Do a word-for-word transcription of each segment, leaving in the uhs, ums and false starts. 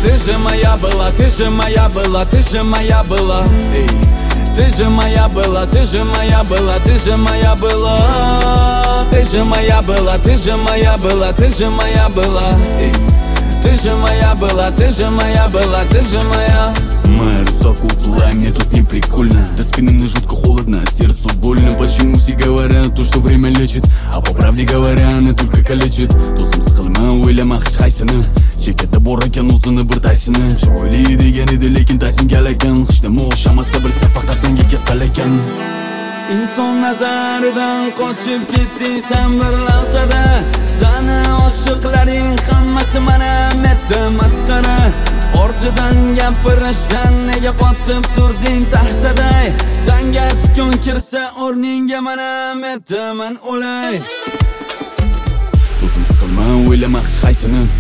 Ты же моя была, ты же моя была, ты же моя была, эй. Ты же моя была, ты же моя была, ты же моя была. Ты же моя была, ты же моя была, ты же моя была, эй. Ты же моя была, ты же моя была, ты же моя. Моя рука кукла, мне тут не прикольно. До спины мне жутко холодно, а сердцу больно. Почему все говорят то, что время лечит, а по правде говоря, она только калечит. Досым сықылма ойламақ ешқайсыны. Шекеті бор екен ұзыны бір тайсыны. Жоқ ойлайды деген еді лекен тайсын кел екен. Қыштымы оқшамаса білсе фақтатсан кеке сал екен. İnson nazaridan qochib ketdiysan bir lahzada. Sani oshiqlaring hammasi mana metdi masxara. Ortidan gapirishan nega qotib turding taxtada. Sanga tikon kirsa o'rningga mana metdi men o'lay. Do'stim siqilma o'ylamaq hech qaysini.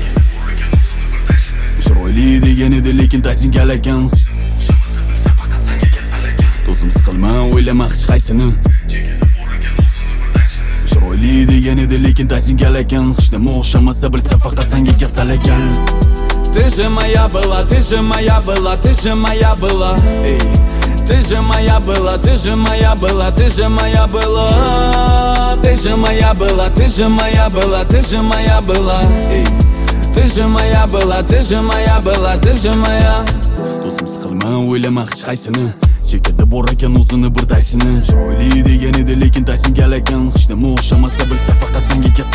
Chiroyli degan edi lekin taysin kal ekan. Do'stim siqilma o'ylamaq hech qaysini. Chiroyli degan edi lekin taysin kal ekan. Hech nima o'xshamasa bilsa faqat senga kasal ekan. Ты же моя была, ты же моя была, ты же моя была, эй. Ты же моя была, ты же моя была, ты же моя была. Ты же моя была, ты же моя была, ты же моя была, эй. Ты же моя была, ты же моя была, ты же моя. Do'stim siqilma o'ylamaq hech qaysini. Chekada bor ekan o'zini bir taysini. Chiroyli degan edi lekin taysin kal ekan. Hech nima o'xshamasa bilsa faqat senga kasal